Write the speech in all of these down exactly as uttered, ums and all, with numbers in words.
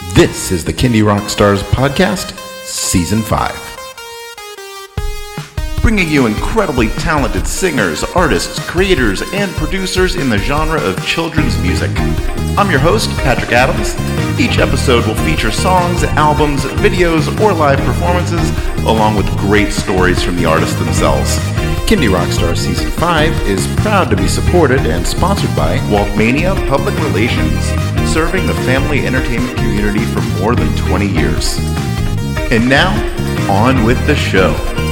This is the Kindy Rockstars Podcast, Season five. Bringing you incredibly talented singers, artists, creators, and producers in the genre of children's music. I'm your host, Patrick Adams. Each episode will feature songs, albums, videos, or live performances, along with great stories from the artists themselves. Kindy Rockstars Season five is proud to be supported and sponsored by Waltmania Public Relations, serving the family entertainment community for more than twenty years. And now, on with the show.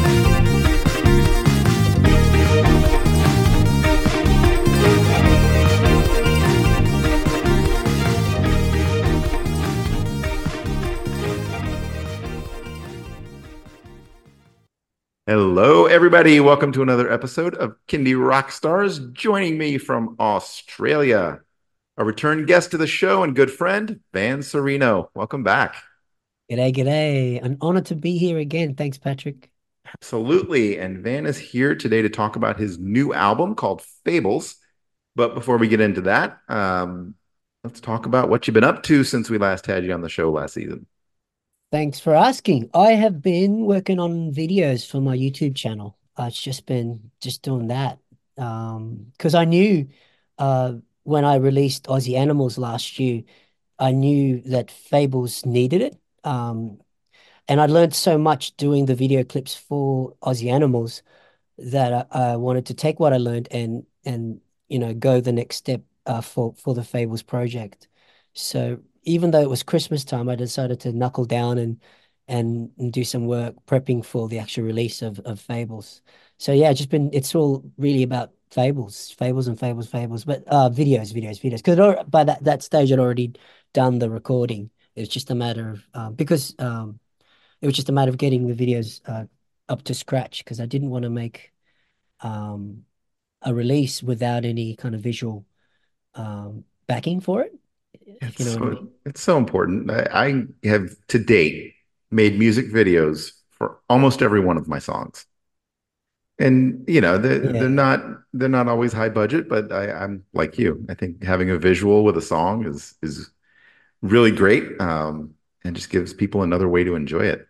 Hello, everybody. Welcome to another episode of Kindy Rockstars. Joining me from Australia, a return guest to the show and good friend, Van Serino. Welcome back. G'day, g'day. An honor to be here again. Thanks, Patrick. Absolutely. And Van is here today to talk about his new album called Fables. But before we get into that, um, let's talk about what you've been up to since we last had you on the show last season. Thanks for asking. I have been working on videos for my YouTube channel. Uh, it's just been just doing that. Um, because I knew uh when I released Aussie Animals last year, I knew that Fables needed it. Um, and I learned so much doing the video clips for Aussie Animals that I, I wanted to take what I learned and and you know go the next step uh, for for the Fables project. So even though it was Christmas time, I decided to knuckle down and and, and do some work prepping for the actual release of of Fables. So yeah, just been it's all really about Fables, Fables and Fables, Fables, but uh videos, videos, videos. Because by that that stage I'd already done the recording. It was just a matter of um, because um it was just a matter of getting the videos uh, up to scratch because I didn't want to make um, a release without any kind of visual um, backing for it, if It's you know what I so mean. it's so important. I, I have to date made music videos for almost every one of my songs. And you know, they're, they're Yeah. not they're not always high budget, but I, I'm like you. I think having a visual with a song is is really great, um, and just gives people another way to enjoy it.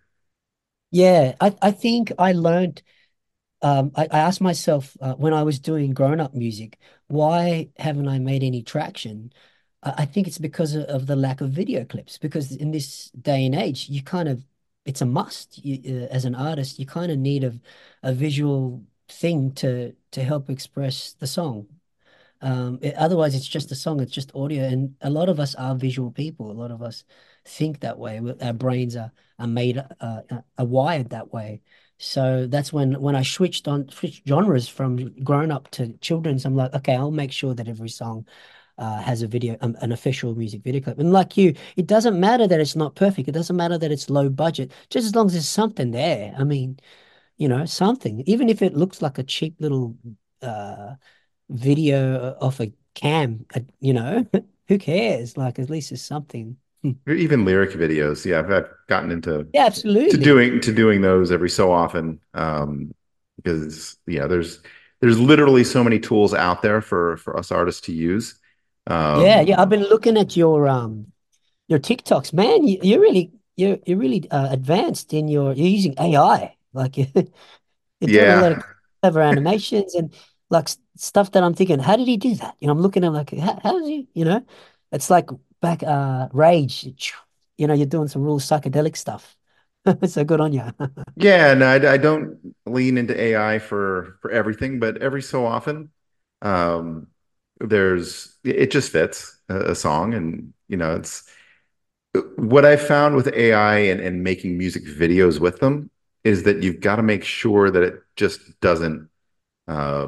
Yeah, I, I think I learned, um, I, I asked myself uh, when I was doing grown-up music, why haven't I made any traction? I, I think it's because of, of the lack of video clips, because in this day and age, you kind of, it's a must. You, uh, as an artist, you kind of need a, a visual thing to to help express the song. Um, it- otherwise, it's just a song, it's just audio. And a lot of us are visual people. A lot of us think that way. We- Our brains are, are made, uh, uh, are wired that way. So that's when when I switched on switched genres from grown up to children's, I'm like, okay, I'll make sure that every song uh, has a video, um, an official music video clip. And like you, it doesn't matter that it's not perfect. It doesn't matter that it's low budget, just as long as there's something there. I mean, you know, something, even if it looks like a cheap little uh video off a cam, uh, you know, who cares? Like, at least it's something. Hmm. Or even lyric videos. Yeah, I've, I've gotten into Yeah, to absolutely. doing to doing those every so often, um, because yeah, there's there's literally so many tools out there for for us artists to use. Yeah, Um, yeah. I've been looking at your um your TikToks, man. You, you're really you're you're really uh, advanced in your you're using A I. Like you're doing a lot of yeah, clever animations and like s- stuff that I'm thinking, how did he do that? You know, I'm looking at like how, how does he, you know, it's like back uh Rage, you know, you're doing some real psychedelic stuff. So good on you. yeah. No, I, I don't lean into A I for for everything, but every so often, um, there's it just fits a, a song, and you know, it's what I found with A I and, and making music videos with them is that you've got to make sure that it just doesn't uh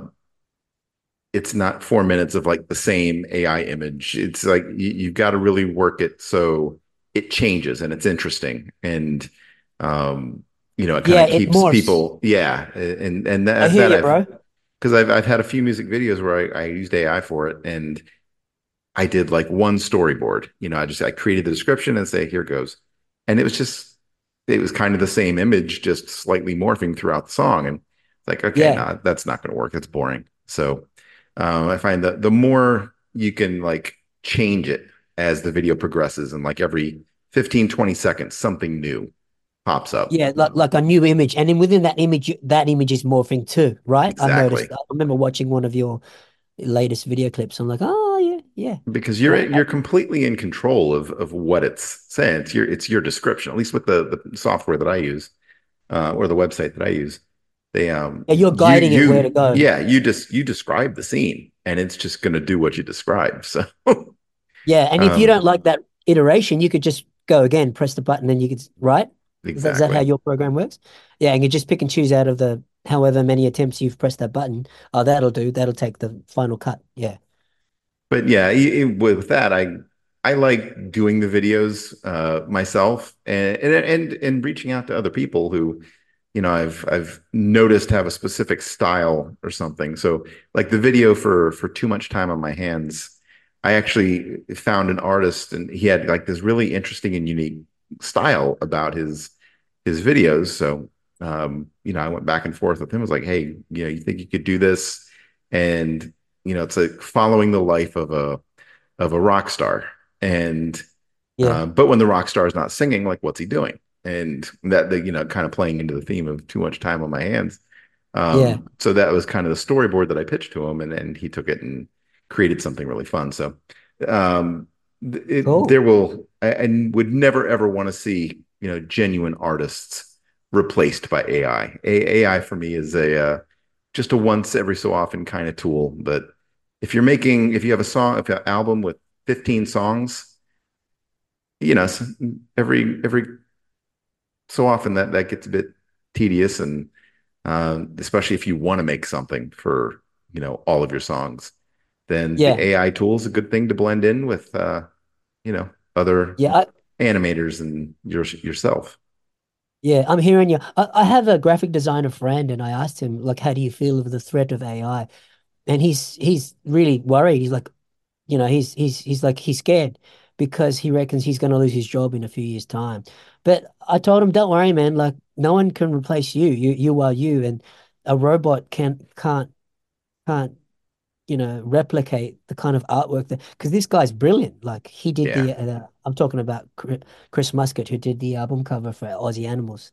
it's not four minutes of like the same A I image. It's like you, you've got to really work it so it changes and it's interesting. And um, you know, it kind Yeah, of it keeps morphs. people, yeah. And and I that hear that you, I've bro. because I've I've had a few music videos where I, I used A I for it and I did like one storyboard. You know, I just I created the description and say, here goes. And it was just it was kind of the same image, just slightly morphing throughout the song. And it's like, okay, Yeah. no, that's not gonna work. It's boring. So um, I find that the more you can like change it as the video progresses and like every fifteen, twenty seconds, something new pops up. Yeah, like like a new image, and then within that image, you- that image is morphing too, right? I've Exactly. noticed. I remember watching one of your latest video clips. I'm like, oh yeah, yeah. Because you're Uh, you're completely in control of of what it's saying. It's your it's your description, at least with the the software that I use, uh, or the website that I use. They um yeah, you're you guiding it where to you go. yeah, you just you describe the scene and it's just gonna do what you describe. So Yeah, and if you um don't like that iteration, you could just go again, press the button, and you could, right? Is that is that how exactly. your program works? Yeah, and you just pick and choose out of the however many attempts you've pressed that button. Oh, that'll do. That'll take the final cut. Yeah, But yeah, i- i- with that, I I like doing the videos uh, myself and, and and and reaching out to other people who, you know, I've I've noticed have a specific style or something. So like the video for for Too Much Time on My Hands, I actually found an artist and he had like this really interesting and unique style about his his videos. So um, you know, I went back and forth with him. I was like, hey, you know, you think you could do this? And you know, it's like following the life of a of a rock star. And yeah, uh, but when the rock star is not singing, like what's he doing? And that the you know, kind of playing into the theme of too much time on my hands. yeah. Um, so that was kind of the storyboard that I pitched to him, and then he took it and created something really fun. So um, it, Cool. there will I, I would never ever want to see you know genuine artists replaced by A I. A- AI for me is a uh, just a once every so often kind of tool. But if you're making, if you have a song, if you have an album with fifteen songs, you know, every every so often that that gets a bit tedious, and um, especially if you want to make something for you know all of your songs, then the Yeah, A I tool is a good thing to blend in with uh, you know other yeah, I, animators and your, yourself. yeah. I'm hearing you. I, I have a graphic designer friend, and I asked him like, how do you feel of the threat of A I? And he's he's really worried. He's like, you know, he's he's he's like he's scared because he reckons he's going to lose his job in a few years' time. But I told him, don't worry, man. Like no one can replace you. You you are you, and a robot can can't can't you know replicate the kind of artwork that because this guy's brilliant. Like he did Yeah, the, uh, I'm talking about Chri- Chris Muscat who did the album cover for Aussie Animals.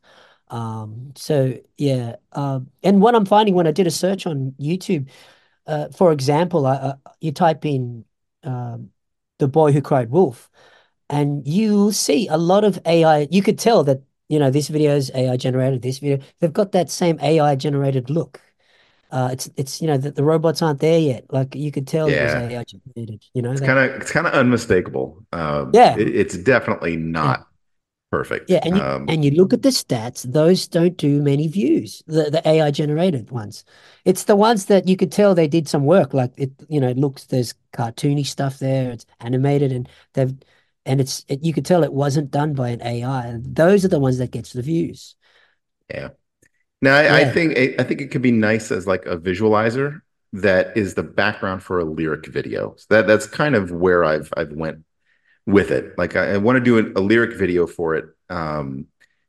Um, so yeah, um, and what I'm finding when I did a search on YouTube uh, for example, I, uh, you type in um, "The Boy Who Cried Wolf," and you see a lot of A I. You could tell that you know this video is A I generated. This video, they've got that same A I generated look. Uh, it's it's you know that the robots aren't there yet. Like you could tell it was yeah. A I generated. You know It's that. kind of it's kind of unmistakable. Um, Yeah, it, it's definitely yeah. not perfect. Yeah, and you Um, and you look at the stats, those don't do many views, the the A I generated ones. It's the ones that you could tell they did some work, like it, you know, it looks there's cartoony stuff there, it's animated and they've and it's it, you could tell it wasn't done by an A I. And those are the ones that gets the views. yeah. Now, I, I Yeah, think I think it could be nice as like a visualizer that is the background for a lyric video. So that that's kind of where I've I've went with it. Like I, I want to do a, a lyric video for it, um,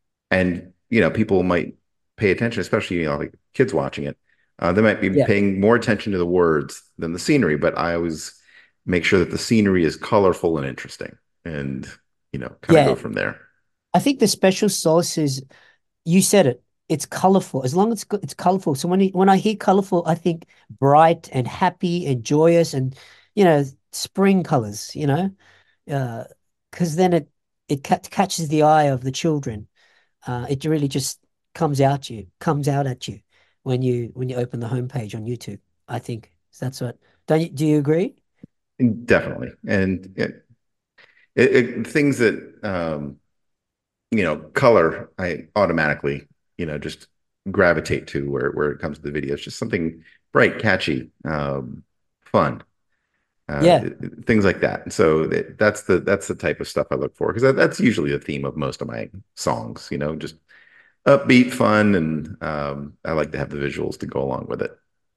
and you know people might pay attention, especially you know like kids watching it. Uh, they might be yeah, paying more attention to the words than the scenery, but I always make sure that the scenery is colorful and interesting, and you know kind of go yeah. from there. I think the special sauce is you said it. It's colorful. As long as it's go- it's colorful. So when you, when I hear colorful, I think bright and happy and joyous and you know spring colors. You know, uh, because then it it ca catches the eye of the children. Uh, it really just comes out you comes out at you when you when you open the homepage on YouTube. I think that's what. Don't you, do you agree? Definitely, and it, it, it, things that um, you know, color, I automatically, you know, just gravitate to where where it comes to the video. It's just something bright, catchy, um, fun, uh, Yeah, things like that. So that, that's the that's the type of stuff I look for because that, that's usually the theme of most of my songs. You know, just upbeat, fun, and um, I like to have the visuals to go along with it.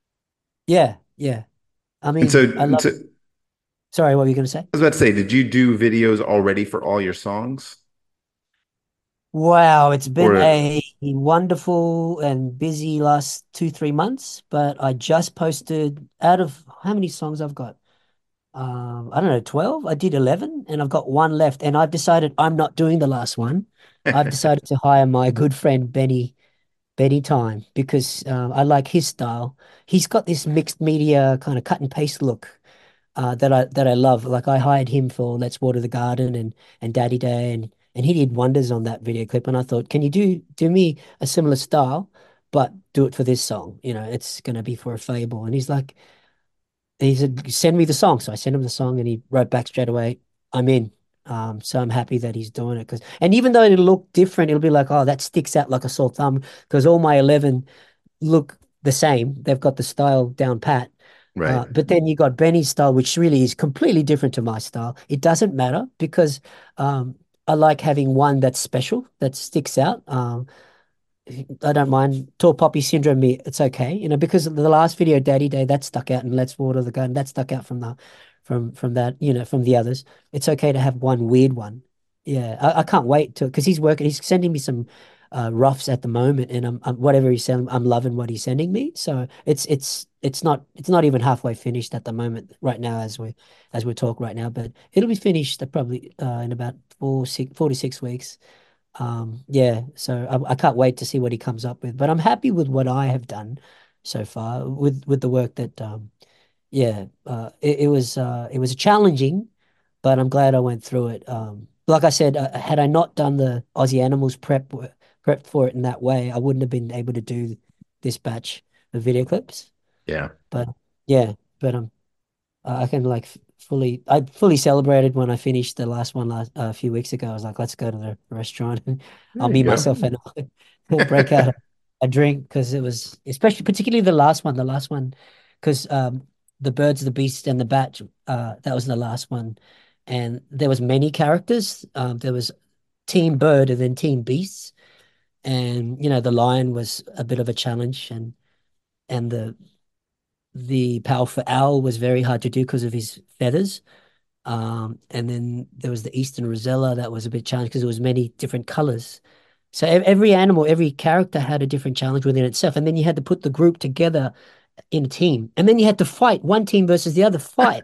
yeah, yeah. I And so, mean, I and love. so I Sorry, what were you going to say? was about to say, did you do videos already for all your songs, Wow, it's been or a wonderful and busy last two, three months, but I just posted out of how many songs I've got? um, I don't know, twelve. I did eleven and I've got one left. And I've decided I'm not doing the last one. I've decided to hire my good friend Benny, Benny Time, because um, I like his style. He's got this mixed media kind of cut and paste look uh, that I that I love. Like I hired him for Let's Water the Garden and and Daddy Day, and and he did wonders on that video clip. And I thought, can you do do me a similar style, but do it for this song? You know, it's gonna be for a Fable. And he's like, he said, send me the song. So I sent him the song, and he wrote back straight away, I'm in. Um, so I'm happy that he's doing it because, and even though it'll look different, it'll be like, oh, that sticks out like a sore thumb because all my eleven look the same. They've got the style down pat. Right. Uh, but then you got Benny's style, which really is completely different to my style. It doesn't matter because um, I like having one that's special, that sticks out. Um, I don't mind Tall Poppy Syndrome. Me, it's okay, you know, because the last video, Daddy Day, that stuck out, and Let's Water the Garden, that stuck out from the, from from that, you know, from the others. It's okay to have one weird one. Yeah, I, I can't wait to because he's working. He's sending me some uh, roughs at the moment, and I'm, I'm whatever he's sending, I'm loving what he's sending me. So it's it's it's not it's not even halfway finished at the moment right now as we as we talk right now, but it'll be finished uh, probably uh, in about four six four to six weeks. Um, yeah, so I, I can't wait to see what he comes up with. But I'm happy with what I have done so far with with the work that um yeah, uh it, it was uh it was challenging, but I'm glad I went through it. Um like I said, uh, had I not done the Aussie Animals prep wo- prep for it in that way, I wouldn't have been able to do this batch of video clips. Yeah. But yeah, but um uh, I can like f- fully, I fully celebrated when I finished the last one last uh, a few weeks ago. I was like, let's go to the restaurant and I'll There be you myself go. and I'll break out a, a drink because it was, especially particularly the last one, the last one, because um, the Birds, the Beast, and the Bat, uh, that was the last one, and there was many characters. Um, there was Team Bird and then Team Beasts, and you know the lion was a bit of a challenge, and and the the powerful owl was very hard to do because of his feathers. Um, and then there was the Eastern Rosella that was a bit challenged because there was many different colors. So ev- every animal, every character had a different challenge within itself. And then you had to put the group together in a team. And then you had to fight one team versus the other fight.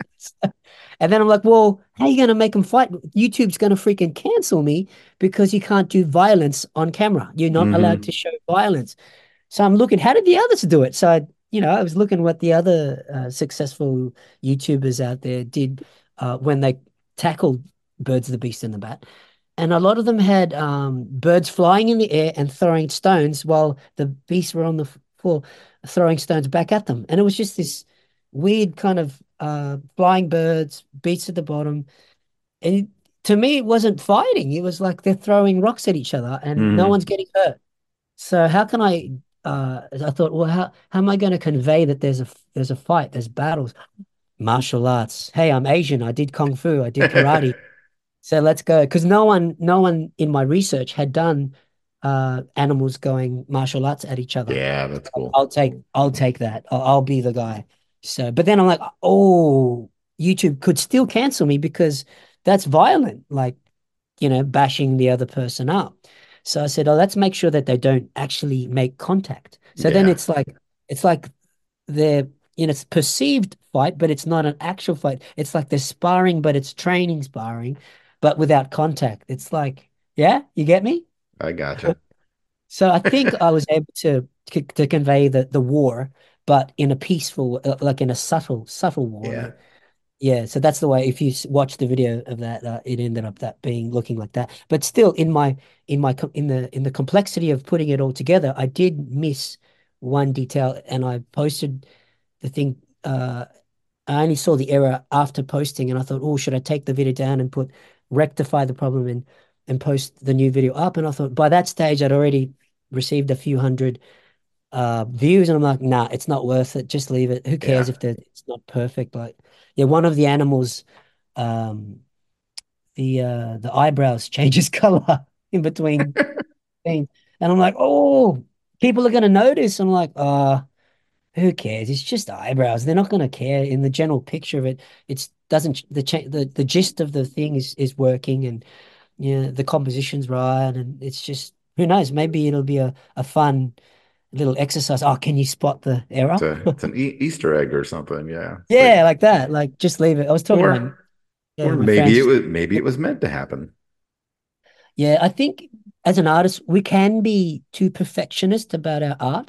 And then I'm like, well, how are you going to make them fight? YouTube's going to freaking cancel me because you can't do violence on camera. You're not allowed to Hmm. show violence. So I'm looking, how did the others do it? So I, you know, I was looking what the other uh, successful YouTubers out there did uh, when they tackled Birds of the Beast and the Bat. And a lot of them had um, birds flying in the air and throwing stones while the beasts were on the f- floor throwing stones back at them. And it was just this weird kind of uh, flying birds, beats at the bottom. And it, to me, it wasn't fighting. It was like they're throwing rocks at each other and no Hmm. one's getting hurt. So how can I uh I thought, well, how how am I going to convey that there's a there's a fight, there's battles, martial arts. Hey, I'm Asian. I did kung fu, I did karate. So let's go. Because no one no one in my research had done uh animals going martial arts at each other. Yeah, that's cool. I'll take I'll take that. I'll, I'll be the guy. So, but then I'm like, oh, YouTube could still cancel me because that's violent. Like you know, bashing the other person up. So I said, oh, let's make sure that they don't actually make contact. So then Yeah. it's like it's like they're you know, it's perceived fight, but it's not an actual fight. It's like they're sparring, but it's training sparring, but without contact. It's like, yeah, you get me? I gotcha. So I think I was able to to convey the the war, but in a peaceful, uh, like in a subtle, subtle war. Yeah. Like yeah, so that's the way. If you s- watch the video of that, uh, it ended up that being looking like that. But still, in my in my co- in the in the complexity of putting it all together, I did miss one detail, and I posted the thing. Uh, I only saw the error after posting, and I thought, oh, should I take the video down and put rectify the problem and and post the new video up? And I thought by that stage, I'd already received a few hundred uh views, and I'm like, nah, it's not worth it. Just leave it. Who cares Yeah. if the it's not perfect? Like, yeah, one of the animals, um, the uh the eyebrows changes color in between things, and I'm like, oh, people are gonna notice. I'm like, uh, who cares? It's just eyebrows. They're not gonna care in the general picture of it. It's doesn't the cha the the gist of the thing is is working, and yeah, the composition's right, and it's just who knows? Maybe it'll be a a fun little exercise. Oh, can you spot the It's error? a it's an e Easter egg or something. Yeah. It's like Yeah, like that. Like just leave it. I was talking to my or yeah, or my maybe it friends. was maybe it was meant to happen. Yeah, I think as an artist, we can be too perfectionist about our art,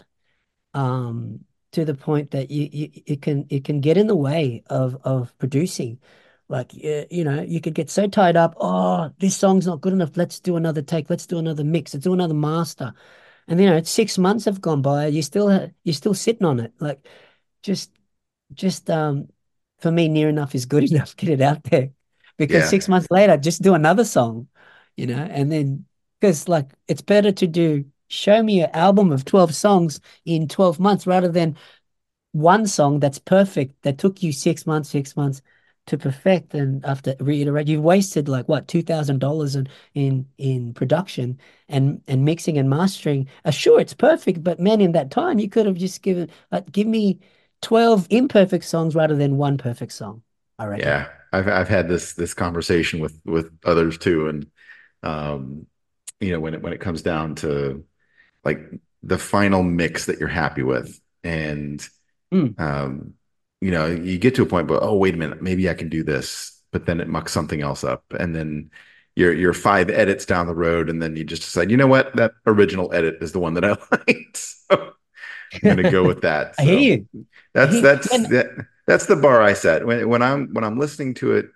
um, to the point that you, you it can it can get in the way of of producing. Like uh, you know, you could get so tied up. Oh, this song's not good enough. Let's do another take. Let's do another mix. Let's do another master. And you know, six months have gone by. You still ha- you're still sitting on it. Like just just um for me, near enough is good enough. Get it out there. Because Yeah. six months later, just do another song, you know, and then because like it's better to do show me an album of twelve songs in twelve months rather than one song that's perfect that took you six months, six months to perfect, and after reiterate, you've wasted like what two thousand dollars in in in production and and mixing and mastering. Uh, sure, it's perfect, but man, in that time, you could have just given like give me twelve imperfect songs rather than one perfect song, I reckon. Yeah. I've I've had this this conversation with with others too. And um, you know, when it when it comes down to like the final mix that you're happy with. And Mm. um, you know, you get to a point, but oh, wait a minute, maybe I can do this, but then it mucks something else up. And then you're you're five edits down the road, and then you just decide, you know what, that original edit is the one that I liked. So I'm gonna go with that. I hear So you. I that's hear that's man. that that's the bar I set. When when I'm when I'm listening to it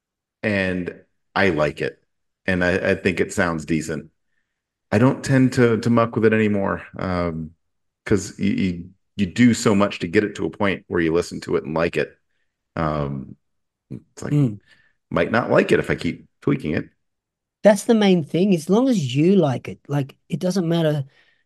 and I like it and I, I think it sounds decent, I don't tend to to muck with it anymore. Um, because you, you you do so much to get it to a point where you listen to it and like it. Um, it's like Mm. might not like it if I keep tweaking it. That's the main thing. As long as you like it, like it doesn't matter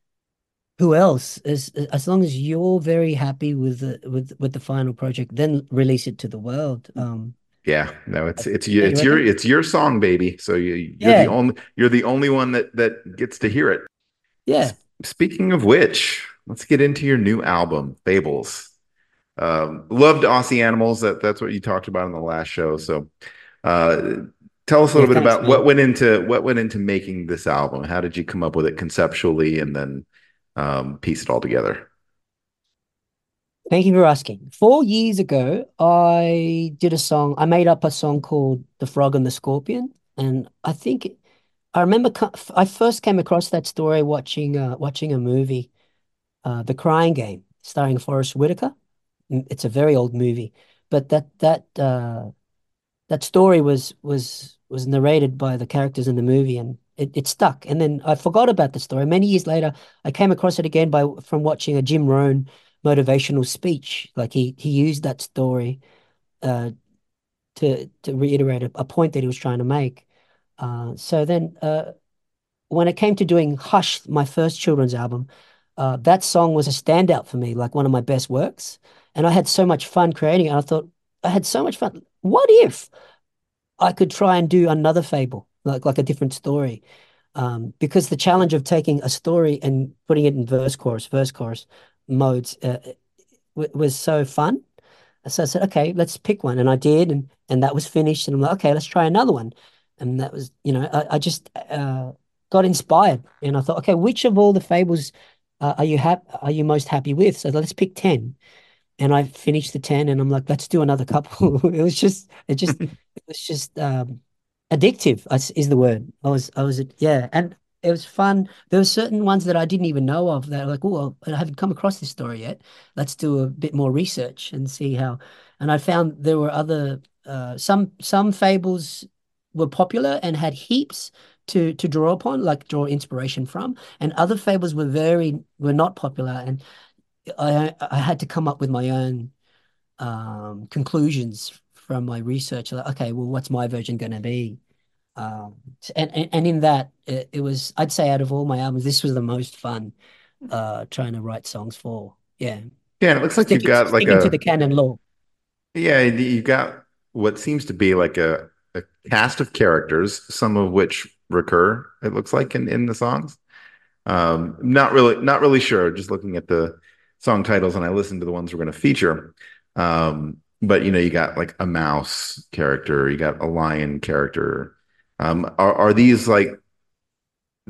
who else, as as long as you're very happy with the with with the final project, then release it to the world. Um, Yeah, no, it's it's yeah, you it's your reckon? it's your song, baby. So you you're the Yeah, only you're the only one that that gets to hear it. yeah. S- Speaking of which, let's get into your new album, Fables. Um, loved Aussie Animals. That that's what you talked about in the last show. So, uh, tell us a Yeah, little bit thanks, about what man. went into what went into making this album. How did you come up with it conceptually, and then um, piece it all together? Thank you for asking. Four years ago, I did a song. I made up a song called "The Frog and the Scorpion," and I think I remember co- I first came across that story watching uh, watching a movie, uh, The Crying Game, starring Forrest Whitaker. Mm, It's a very old movie, but that that uh, that story was was was narrated by the characters in the movie, and it, it stuck. And then I forgot about the story. Many years later, I came across it again by from watching a Jim Rohn motivational speech. Like he he used that story uh, to to reiterate a, a point that he was trying to make. Uh, so then, uh, when it came to doing Hush, my first children's album, uh, that song was a standout for me, like one of my best works. And I had so much fun creating it. And I thought I had so much fun. What if I could try and do another fable, like like a different story. Um, because the challenge of taking a story and putting it in verse chorus, verse chorus modes uh, w was so fun. So I said, okay, let's pick one, and I did, and and that was finished. And I'm like, okay, let's try another one, and that was, you know, I, I just uh, got inspired, and I thought, okay, which of all the fables uh, are you hap are you most happy with? So let's pick ten, and I finished the ten and I'm like, let's do another couple. It was just, it just, it was just um, addictive is is the word. I was, I was, yeah. And it was fun. There were certain ones that I didn't even know of that are like, oh, I haven't come across this story yet. Let's do a bit more research and see how. And I found there were other, uh, some, some fables were popular and had heaps to, to draw upon, like draw inspiration from. And other fables were very, were not popular. And I I had to come up with my own um, conclusions from my research. Like, okay, well, what's my version going to be? Um, and, and and in that, it, it was I'd say out of all my albums, this was the most fun uh, trying to write songs for. Yeah, Yeah, and it looks like you've sticking got like sticking to the a canon law. yeah, you've got what seems to be like a, a cast of characters, some of which recur, it looks like in in the songs. Um, not really, not really sure. Just looking at the song titles, and I listened to the ones we're going to feature. Um, but you know, you got like a mouse character, you got a lion character. Um, are are these like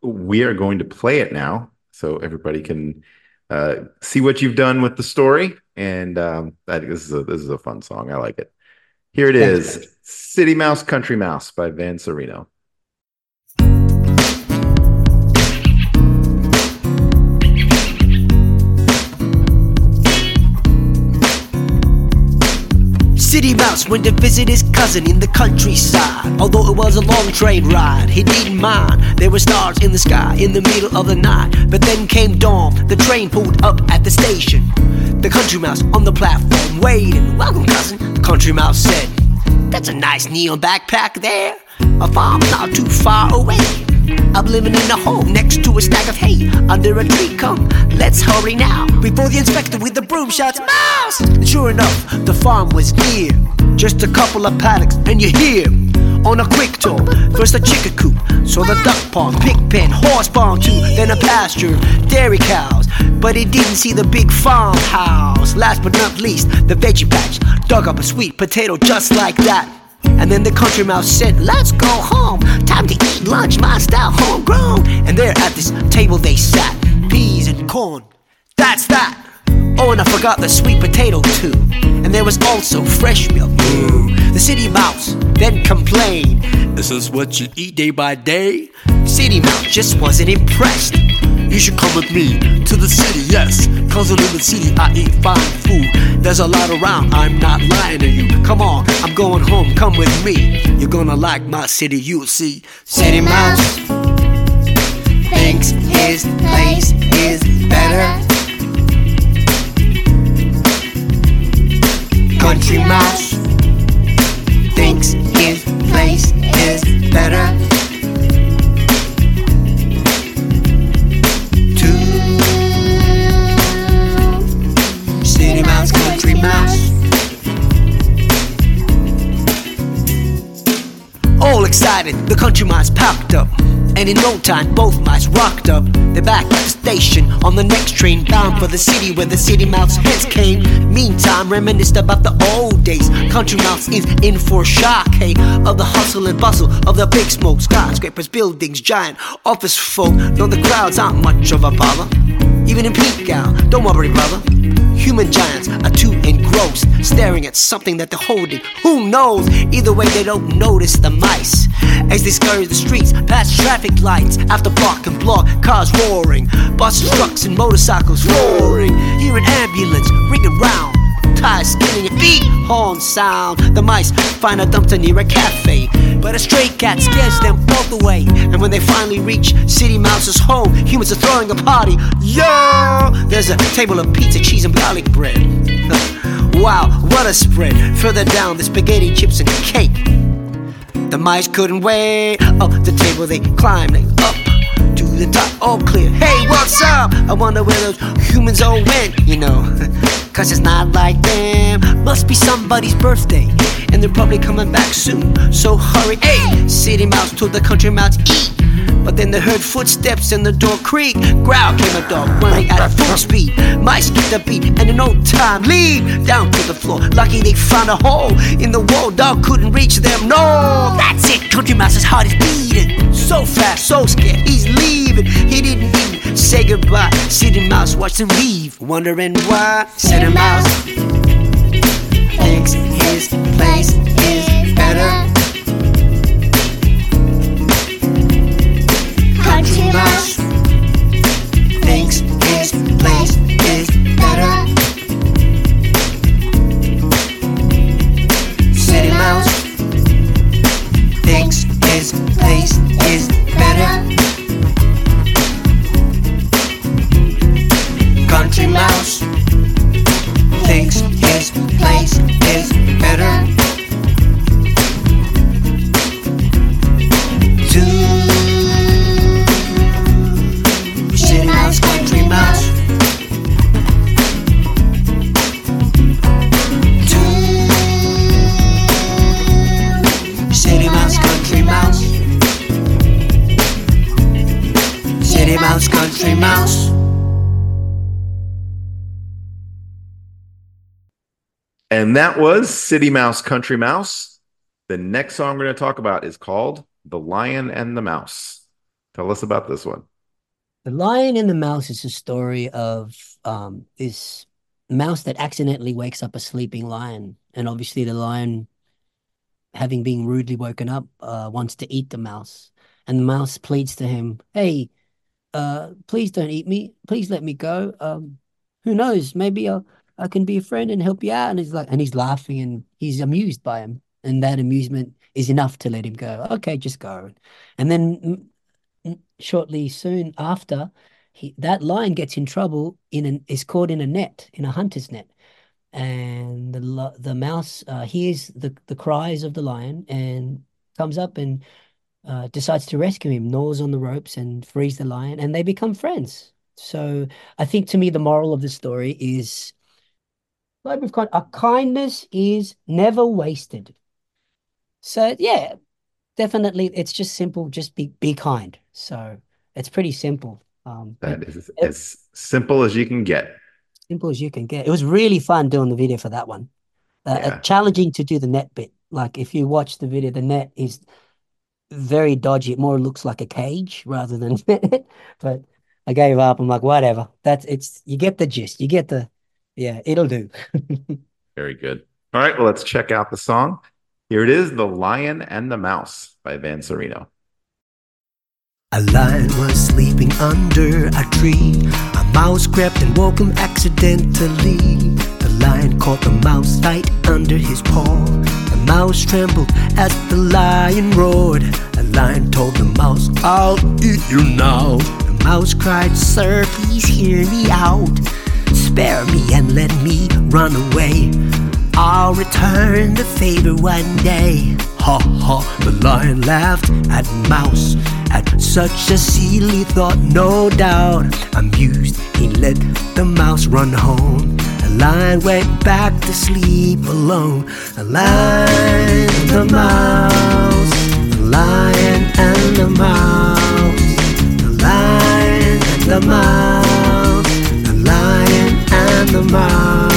we are going to play it now so everybody can uh, see what you've done with the story. And um, that this is a this is a fun song. I like it. Here it Thanks, is, Patrick. City Mouse, Country Mouse by Van Sereno. City Mouse went to visit his cousin in the countryside. Although it was a long train ride, he didn't mind. There were stars in the sky in the middle of the night. But then came dawn, the train pulled up at the station. The country mouse on the platform waiting. "Welcome, cousin," the country mouse said. "That's a nice neon backpack there. A farm not too far away. I'm living in a hole next to a stack of hay under a tree. Come, let's hurry now before the inspector with the broom shouts, 'Mouse!'" And sure enough, the farm was near. Just a couple of paddocks, and you hear on a quick tour. First a chicken coop, so the duck pond, pig pen, horse barn too. Then a pasture, dairy cows. But he didn't see the big farmhouse. Last but not least, the veggie patch. Dug up a sweet potato just like that. And then the country mouse said, "Let's go home. Time to eat lunch, my style, homegrown." And there at this table they sat. Peas and corn, that's that. Oh, and I forgot the sweet potato too. And there was also fresh milk. Ooh. The city mouse then complained, "This is what you eat day by day?" City mouse just wasn't impressed. "You should come with me to the city, yes. Cause in the city I eat fine food. There's a lot around, I'm not lying to you. Come on, I'm going home, come with me. You're gonna like my city, you'll see." City mouse thinks his place is better. Country mouse thinks his place is better. City mouse, country mouse. All excited, the country mice packed up. And in no time, both mice rocked up. They're back at the station on the next train, bound for the city where the city mouse heads came. Meantime, reminisced about the old days. Country mouse is in for shock, hey, of the hustle and bustle of the big smoke. Skyscrapers, buildings, giant office folk. No, the crowds aren't much of a bother. Even in peak gown, don't worry, brother. Human giants are too engrossed, staring at something that they're holding. Who knows? Either way, they don't notice the mice as they scurry the streets, past traffic lights, after block and block, cars roaring, buses, trucks, and motorcycles roaring. Hear an ambulance ringing round, tires spinning and beat horn sound. The mice find a dumpster near a cafe, but a stray cat scares them both away. And when they finally reach City Mouse's home, humans are throwing a party. Yo! There's a table of pizza, cheese, and garlic bread. Wow, what a spread. Further down, the spaghetti, chips, and cake. The mice couldn't wait. Up the table they climbed up to the top, all clear. Hey, what's up? I wonder where those humans all went, you know. Cause it's not like them. Must be somebody's birthday, and they're probably coming back soon. So hurry, hey! City mouse told the country mouse, eat. But then they heard footsteps and the door creak. Growl came a dog running at full speed. Mice skipped a beat and in no time leap down to the floor. Lucky they found a hole in the wall. Dog couldn't reach them, no. That's it, country mouse's heart is beating. So fast, so scared, he's leaving. He didn't even say goodbye. City mouse watched him leave, wondering why. City mouse thinks his place is better. Country mouse thinks his place is better. City mouse thinks his place is better. Country mouse thinks his place is better. Two City mouse, country mouse. Two City mouse, country mouse. City mouse, country mouse. And that was City Mouse, Country Mouse. The next song we're going to talk about is called The Lion and the Mouse. Tell us about this one. The Lion and the Mouse is a story of um this mouse that accidentally wakes up a sleeping lion. And obviously the lion, having been rudely woken up, uh, wants to eat the mouse. And the mouse pleads to him, "Hey, uh, please don't eat me. Please let me go. Um, who knows? Maybe I'll, I can be a friend and help you out." And he's like, and he's laughing and he's amused by him. And that amusement is enough to let him go. Okay, just go. And then mm, mm, shortly soon after, he, that lion gets in trouble in an is caught in a net, in a hunter's net. And the lo- the mouse uh, hears the the cries of the lion and comes up and uh, decides to rescue him, gnaws on the ropes and frees the lion, and they become friends. So I think to me, the moral of the story is like we've got a kindness is never wasted. So yeah, definitely, it's just simple. Just be be kind. So it's pretty simple. Um, but That is it, as simple as you can get. simple as you can get. It was really fun doing the video for that one. Uh, uh, Yeah, challenging to do the net bit. Like if you watch the video, the net is very dodgy. It more looks like a cage rather than but I gave up. I'm like, whatever. That's it's you get the gist. You get the yeah, it'll do. very good. All right, well, let's check out the song. Here it is, The Lion and the Mouse by Van Serino. A lion was sleeping under a tree. A mouse crept and woke him accidentally. The lion caught the mouse right under his paw. The mouse trembled as the lion roared. The lion told the mouse, "I'll eat you now." The mouse cried, "Sir, please hear me out. Spare me and let me run away. I'll return the favor one day." Ha ha, the lion laughed at Mouse, at such a silly thought, no doubt. Amused, he let the mouse run home. The lion went back to sleep alone. The lion and the mouse, the lion and the mouse, the lion and the mouse, the lion and the mouse.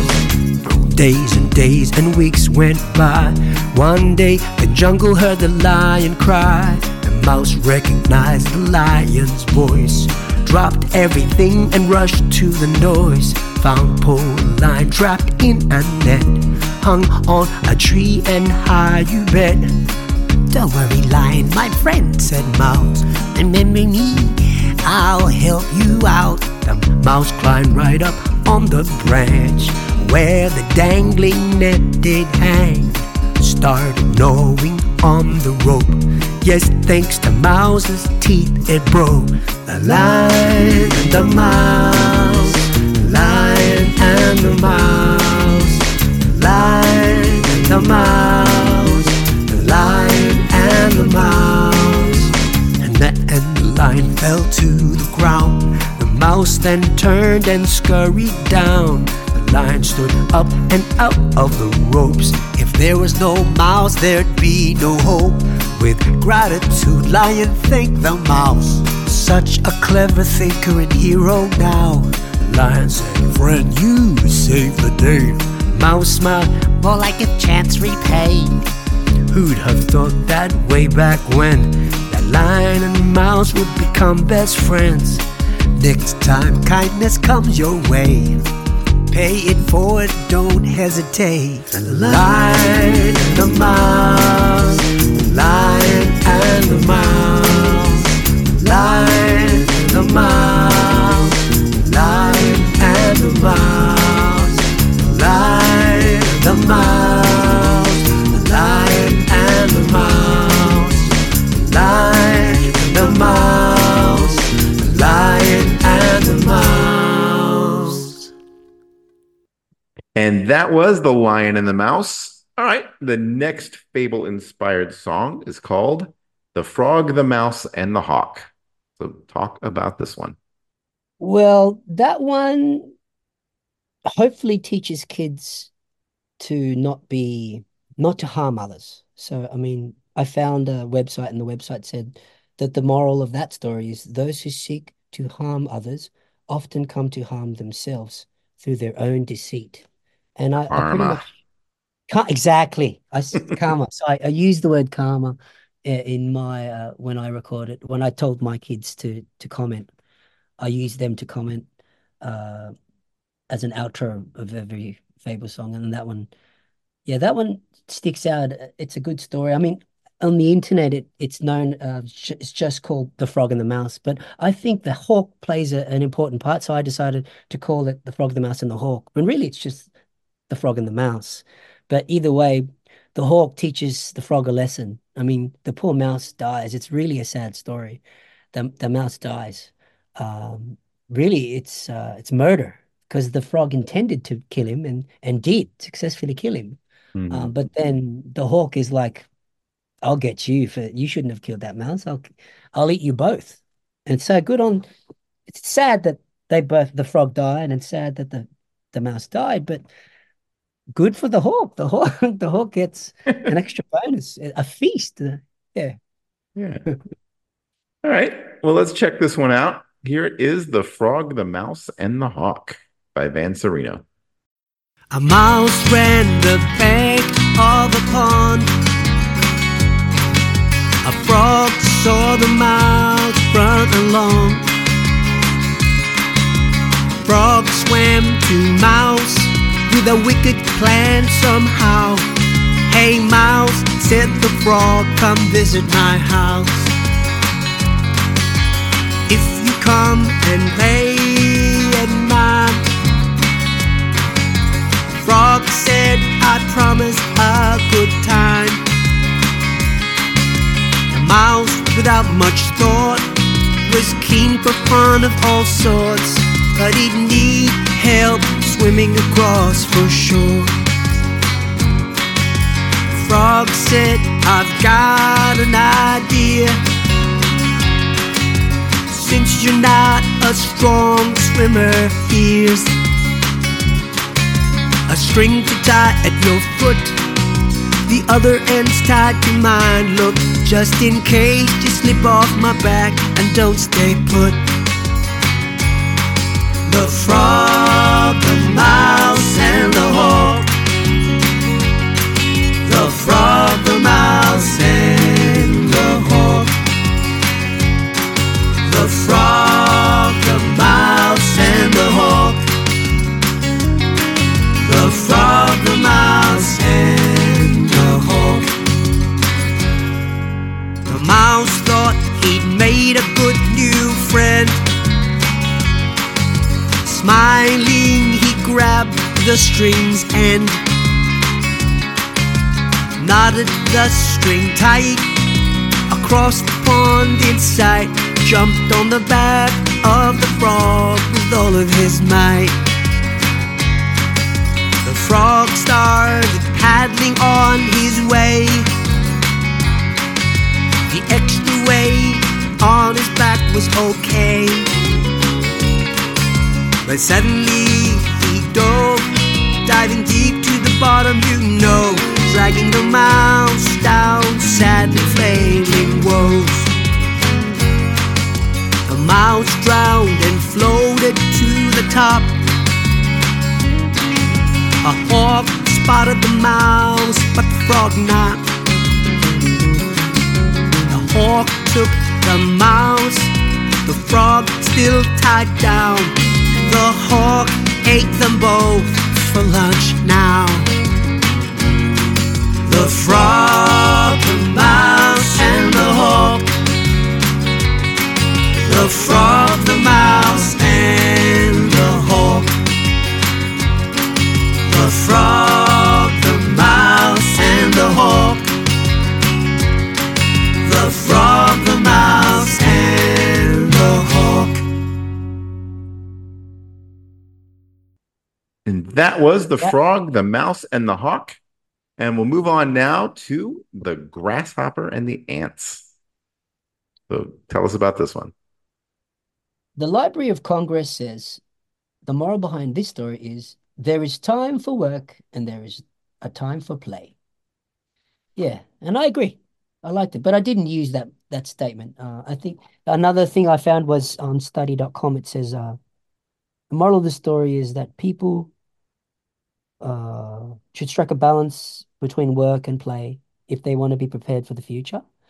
Days and days and weeks went by. One day the jungle heard the lion cry. The mouse recognized the lion's voice, dropped everything and rushed to the noise. Found poor lion trapped in a net, hung on a tree and high you bet. "Don't worry, lion, my friend," said Mouse. "Remember me, I'll help you out." The mouse climbed right up on the branch where the dangling net did hang. Started gnawing on the rope. Yes, thanks to Mouse's teeth it broke. The lion and the mouse, the lion and the mouse, the lion and the mouse, the lion and the mouse. And the, and the lion fell to the ground. The mouse then turned and scurried down. The lion stood up and out of the ropes. If there was no mouse, there'd be no hope. With gratitude, lion thanked the mouse. Such a clever thinker and hero now. Lion said, "Friend, you saved the day." Mouse smiled, more like a chance repaid. Who'd have thought that way back when that lion and mouse would become best friends? Next time kindness comes your way, pay it forward, don't hesitate. The lion and the mouse, the lion and the mouse, the lion and the mouse, the lion and the mouse, the lion and the mouse, the lion and the mouse, the lion and the mouse, the lion and the mouse. And that was The Lion and the Mouse. All right, the next fable-inspired song is called The Frog, the Mouse, and the Hawk. So talk about this one. Well, that one hopefully teaches kids to not be not to harm others. So I mean, I found a website and the website said that the moral of that story is those who seek to harm others often come to harm themselves through their own deceit. And I, I pretty Karma. much can't exactly. I s- karma. So I, I use the word karma in my uh, when I recorded when I told my kids to to comment, I used them to comment uh, as an outro of every Fable song, and that one, yeah, that one sticks out. It's a good story. I mean, on the internet, it it's known. Uh, j- it's just called The Frog and the Mouse, but I think the hawk plays a, an important part, so I decided to call it The Frog, the Mouse, and the Hawk. When really, it's just the frog and the mouse. But either way, the hawk teaches the frog a lesson. I mean, the poor mouse dies. It's really a sad story. The the mouse dies. Um, Really, it's uh, it's murder because the frog intended to kill him and and did successfully kill him. Mhm. Um, but then the hawk is like, "I'll get you for you shouldn't have killed that mouse. I'll I'll eat you both." And so good on. It's sad that they both the frog died, and it's sad that the the mouse died, but good for the hawk. The hawk, the hawk gets an extra bonus, a feast. Uh, Yeah. Yeah. All right. Well, let's check this one out. Here it is, The Frog, the Mouse, and the Hawk by Van Sereno. A mouse ran the bank of a pond. A frog saw the mouse run along. Frog swam to mouse with a wicked plan somehow. Hey mouse, said the frog, come visit my house. If you come and play at mine, frog said, I promise a good time. The mouse, without much thought, was keen for fun of all sorts, but he'd need help swimming across for shore. Frog said, I've got an idea. Since you're not a strong swimmer, here's a string to tie at your foot. The other end's tied to mine. Look, just in case you slip off my back and don't stay put. The frog, the mouse, and the hawk. The frog, the mouse, and the hawk. The frog, the mouse, and the hawk. The frog, the mouse, and the hawk. The mouse thought he'd made a good new friend. Smiling, he grabbed the string's end, knotted the string tight across the pond in sight, jumped on the back of the frog with all of his might. The frog started paddling on his way. The extra weight on his back was okay. But suddenly he dove, diving deep to the bottom, you know, dragging the mouse down, sadly flailing woes. The mouse drowned and floated to the top. A hawk spotted the mouse, but the frog not. The hawk took the mouse, the frog still tied down. The hawk ate them both for lunch now. The frog, the mouse, and the hawk. The frog, the mouse, and the hawk. The frog, the mouse, and the hawk. The frog, the mouse, and the hawk. And that was The Yeah. Frog, the Mouse, and the Hawk. And we'll move on now to The Grasshopper and the Ants. So tell us about this one. The Library of Congress says the moral behind this story is there is time for work and there is a time for play. Yeah, and I agree. I liked it, but I didn't use that that statement. Uh, I think another thing I found was on study dot com. It says uh, the moral of the story is that people uh, should strike a balance between work and play if they want to be prepared for the future.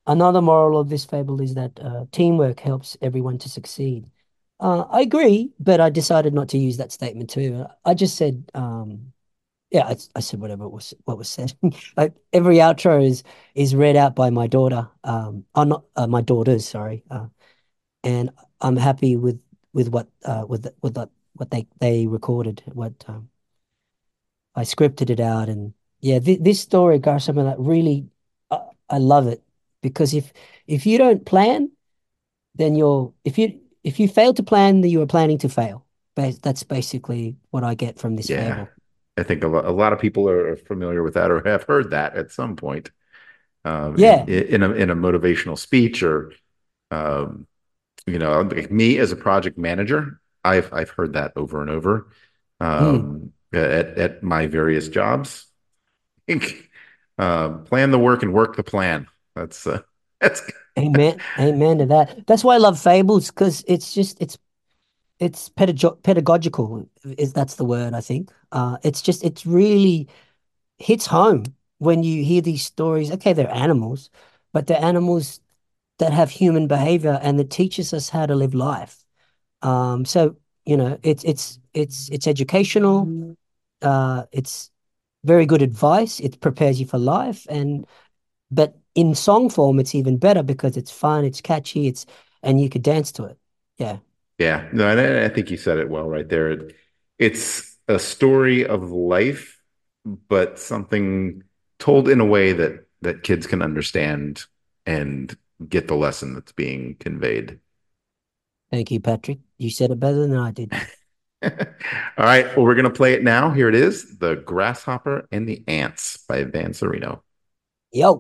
another moral of this fable is that uh, teamwork helps everyone to succeed. Uh, I agree, but I decided not to use that statement too. I just said, um, yeah, I, I said whatever was what was said. Like every outro is is read out by my daughter. Um, oh, not uh, my daughters, sorry. Uh, and I'm happy with with what uh with the, with that what they they recorded. What um, I scripted it out, and yeah, th this story, gosh, something that really uh, I love it because if if you don't plan, then you're if you if you fail to plan, then you are planning to fail. But that's basically what I get from this Yeah. fable. I think a lot, a lot of people are familiar with that or have heard that at some point um, in Yeah. in a in a motivational speech or um, you know, like me as a project manager, I've I've heard that over and over Mm. um, at at my various jobs. I think uh, plan the work and work the plan. That's uh, that's Amen. Amen to that. That's why I love fables because it's just it's it's pedago pedagogical is that's the word I think. Uh, it's just it's really hits home when you hear these stories. Okay, they're animals, but they're animals that have human behavior and that teaches us how to live life. Um, so you know, it's it's it's it's educational. Uh, it's very good advice. It prepares you for life, and but in song form, it's even better because it's fun, it's catchy, it's and you could dance to it. Yeah. yeah. No, and I, I think you said it well right there. It, it's a story of life, but something told in a way that that kids can understand and get the lesson that's being conveyed. Thank you, Patrick. You said it better than I did. All right. Well, we're going to play it now. Here it is, The Grasshopper and the Ants by Van Sereno. Yo.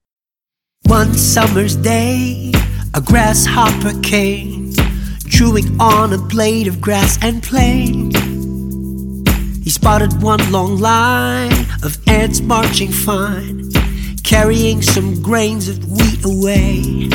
One summer's day, a grasshopper came, chewing on a blade of grass and playing. He spotted one long line of ants marching fine, carrying some grains of wheat away.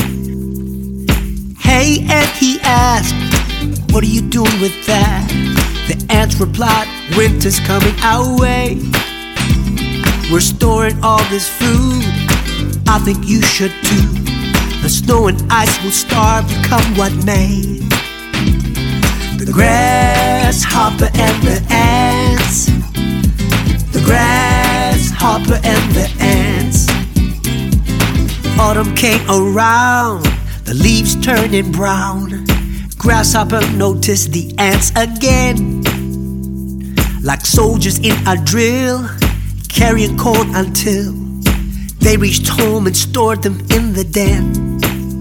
Hey, ant, he asked, what are you doing with that? The ants replied, winter's coming our way. We're storing all this food, I think you should too. The snow and ice will starve you come what may. The grasshopper and the ants, the grasshopper and the ants. Autumn came around, the leaves turning brown. Grasshopper noticed the ants again, like soldiers in a drill, carrying corn until they reached home and stored them in the den.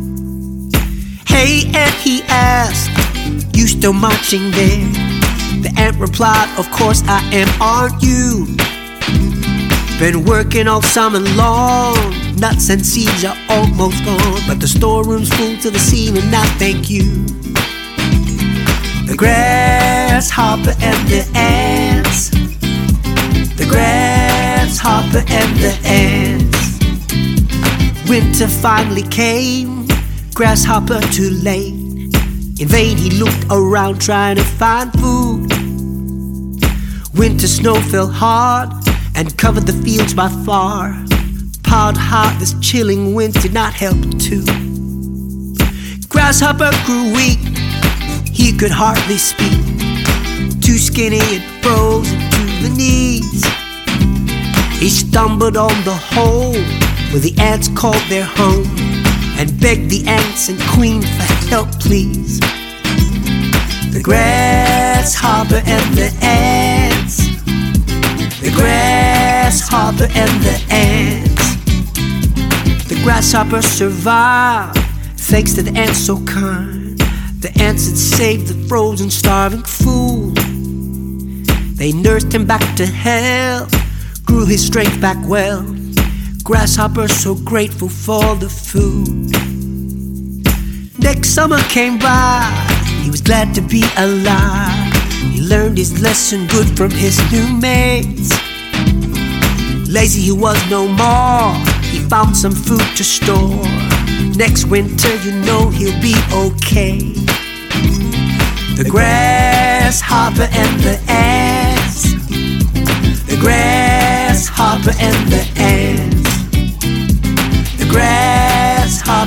Hey, ant, he asked, you still marching there? The ant replied, of course I am, aren't you? Been working all summer long, nuts and seeds are almost gone, but the storeroom's full to the ceiling, now thank you. The grasshopper and the ants, the grasshopper and the ants. Winter finally came, grasshopper too late. In vain he looked around trying to find food. Winter snow fell hard and covered the fields by far. Piled hot, this chilling wind did not help too. Grasshopper grew weak, he could hardly speak. Too skinny and frozen to the knees. He stumbled on the hole where the ants called their home, and begged the ants and queen for help, please. The grasshopper and the ants, the grasshopper and the ants. The grasshopper survived, thanks to the ants so kind. The ants had saved the frozen, starving fool. They nursed him back to health, grew his strength back well. Grasshopper so grateful for the food. Next summer came by, he was glad to be alive. He learned his lesson good from his new mates. Lazy he was no more, he found some food to store. Next winter you know he'll be okay. The grasshopper and the ants, the grasshopper and the ants, the grasshopper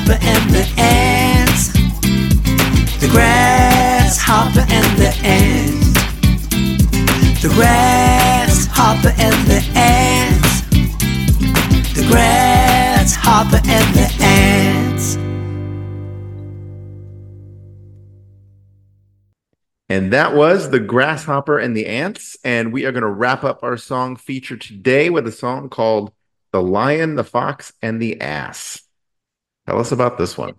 grasshopper and the ants. The grasshopper and the ants. The grasshopper and the ants. The grasshopper and the ants. And that was The Grasshopper and the Ants. And we are going to wrap up our song feature today with a song called The Lion, the Fox, and the Ass. Tell us about this one.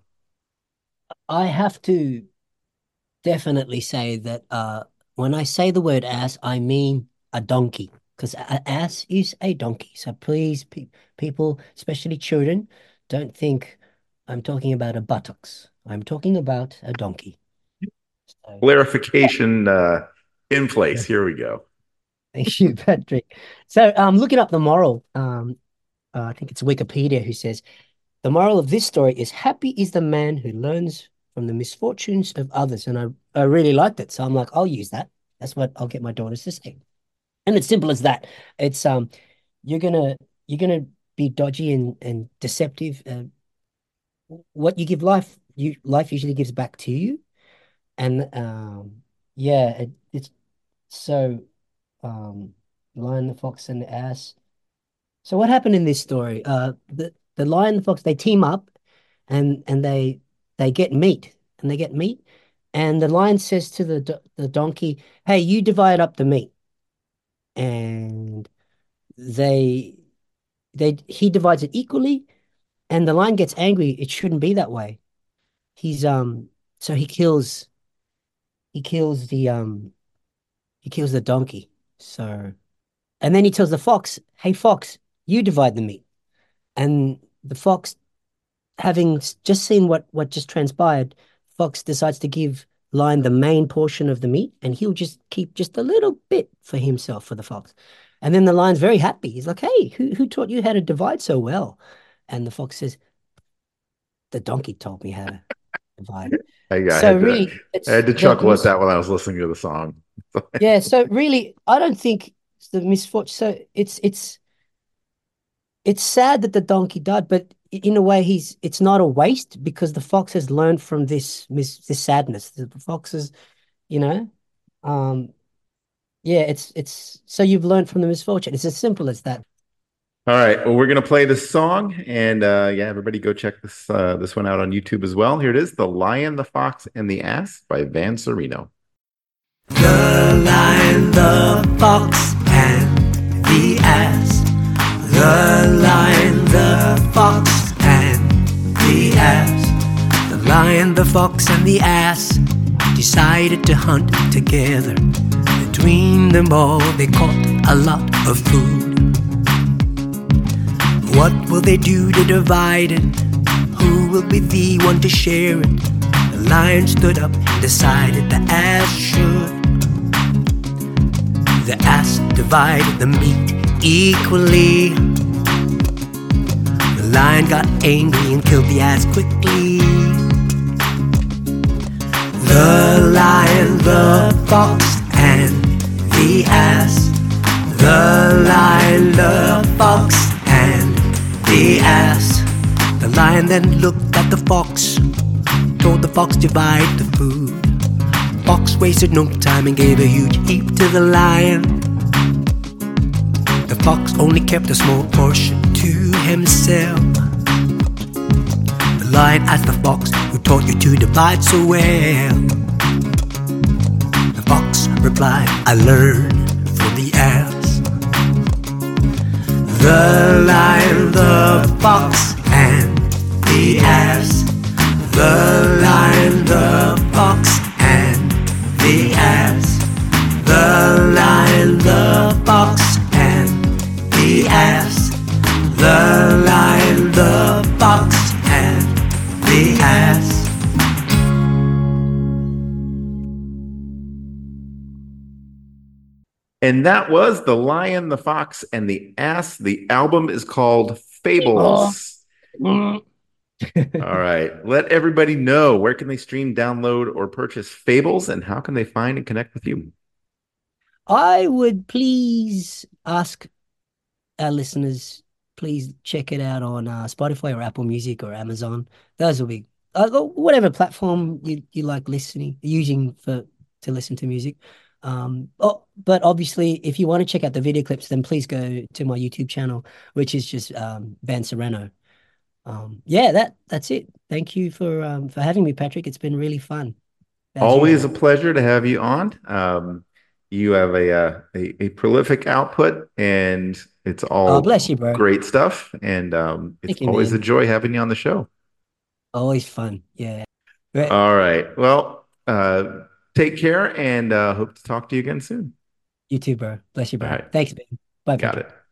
I have to definitely say that uh, when I say the word ass, I mean a donkey, because an ass is a donkey. So please, pe people, especially children, don't think I'm talking about a buttocks. I'm talking about a donkey. So, Clarification uh, in place. yes. Here we go. Thank you, Patrick. So, um, looking up the moral, um, uh, I think it's Wikipedia who says the moral of this story is happy is the man who learns from the misfortunes of others. And I, I really liked it. So I'm like, I'll use that. That's what I'll get my daughters to say. And it's simple as that. It's um, you're gonna you're gonna be dodgy and and deceptive. Uh, what you give life, you life usually gives back to you. And um, yeah, it, it's so um, Lion, the Fox, and the Ass. So what happened in this story? Uh, the the lion and the fox, they team up, and and they they get meat, and they get meat, and the lion says to the do- the donkey, "Hey, you divide up the meat," and they they he divides it equally, and the lion gets angry. It shouldn't be that way. He's um so he kills he kills the um he kills the donkey. So and then he tells the fox, "Hey, fox, you divide the meat," and the fox, having just seen what what just transpired, Fox decides to give Lion the main portion of the meat, and he'll just keep just a little bit for himself, for the fox. And then the lion's very happy. He's like, "Hey, who who taught you how to divide so well?" And the fox says, "The donkey told me how to divide." I, I So had to really, I it's had to the, the chuckle at mis that when I was listening to the song. yeah. So really, I don't think it's the misfortune. So it's it's it's sad that the donkey died, but in a way, he's it's not a waste because the fox has learned from this mis this sadness. The fox is, you know, um, yeah, it's it's so you've learned from the misfortune. It's as simple as that. All right. Well, we're gonna play this song, and uh, yeah, everybody go check this uh, this one out on YouTube as well. Here it is: "The Lion, the Fox, and the Ass" by Van Sereno. The lion, the fox, and the ass. The lion, the fox, and the ass. The lion, the fox, and the ass decided to hunt together. Between them all, they caught a lot of food. What will they do to divide it? Who will be the one to share it? The lion stood up, decided the ass should. The ass divided the meat equally. The lion got angry and killed the ass quickly. The lion, the fox, and the ass. The lion, the fox, and the ass. The lion then looked at the fox, told the fox divide the food. Fox wasted no time and gave a huge heap to the lion. The fox only kept a small portion to himself. The lion asked the fox, "Who taught you to divide so well?" The fox replied, "I learned from the ass." The lion, the fox, and the ass. The lion, the fox, and the ass. The lion, the fox, and the ass. The lion, the fox, and the ass. And that was The Lion, the Fox, and the Ass. The album is called Fables. Oh. All right. Let everybody know, where can they stream, download, or purchase Fables, and how can they find and connect with you? I would please ask our listeners please check it out on uh, Spotify or Apple Music or Amazon. Those will be uh, whatever platform you, you like listening, using for to listen to music. Um, oh, but obviously, if you want to check out the video clips, then please go to my YouTube channel, which is just um, Van Serrano. Um, yeah, that that's it. Thank you for um, for having me, Patrick. It's been really fun, as Always a usual. pleasure to have you on. Um, you have a, uh, a a prolific output, and it's Oh, all bless you, bro. great stuff. And um, it's Thank you, always a man. joy having you on the show. Always fun. Yeah. Right. All right. Well, uh, take care, and uh, hope to talk to you again soon. You too, bro. Bless you, All bro. right. Thanks, man. Bye, Got Patrick. it.